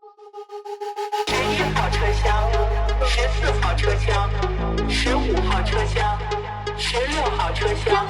号车厢、14号车厢、15号车厢、16号车厢。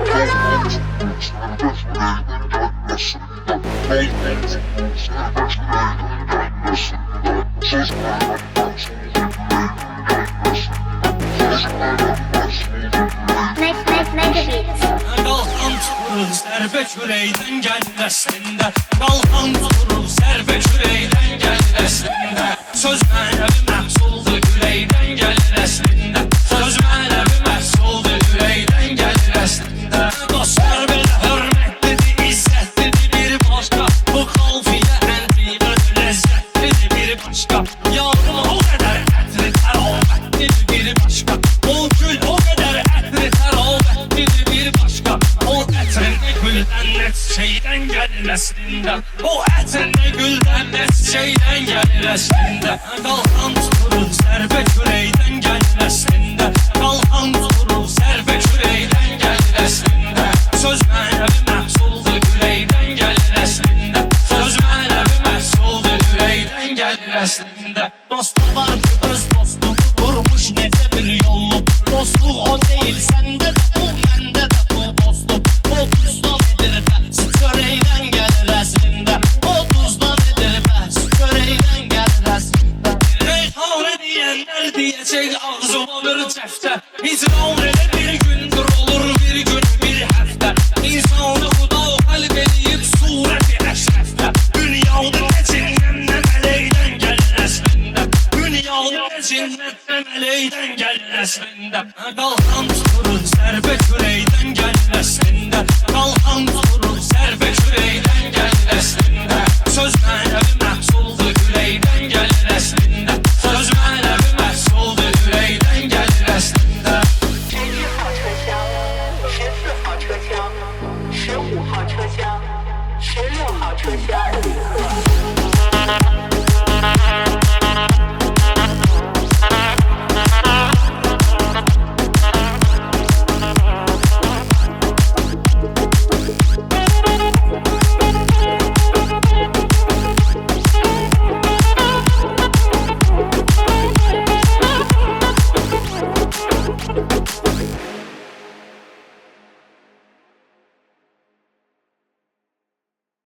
Qalxan tuturur zərbə küləkdən gəlir əslində. Qalxan tuturur zərbə küləkdən gəlir əslində. Söz mənəvi məhsuldur küləkdən gəlir əslində. Söz mənəvi məhsuldur küləkdən gəlir əslində. Dostlar belə hörmətlidir, izzətlidir bir başqa. Bu xalfiyə əntiqə ləzzətlidir bir başqa. Yarım o qədər ətli təravətlidir bir başqa. O gül o qədər ətli təravətlidir bir başqa. O ətində güldən net şeydən gəlir əslində. O ətində güldən net şeydən gəlir əslində. Qalxan tuturur zərbə küləkdən gəlir əslində. Qalxan tuturur zərbə küləkdən gəlir əslində. Söz mənəvi məhsuldur küləkdən gəlir əslində. Söz mənəvi məhsuldur küləkdən gəlir əslində. Dostum var ki öz dostum vurmuş necə bir yolluq. Dostluq o deyil səndə də bu məndə də bu dostluq. O tuzdan edir bəs çörəkdən gəlir əslində. O tuzdan edir bəs çörəkdən gəlir əslində. Reyhanə deyənlər deyəcək ağzıma bir cəftə. İcran elə bir gündür olur bir gün bir həftə. İnsanı xuda xəlq eləyib surəti əşrəfdə. Dünyanın ecindən mələkdən gəlir əslində. Dünyanın ecindən mələkdən gəlir əslində. Qalxan tuturur zərbə küləkdən gəlir əslində. Qalxan tuturur zərbə küləkdən gəlir əslində. Söz mənəvi məhsuldur küləkdən gəlir əslində. Söz mənəvi məhsuldur küləkdən gəlir əslində. 11号车厢、14号车厢、15号车厢、16号车厢。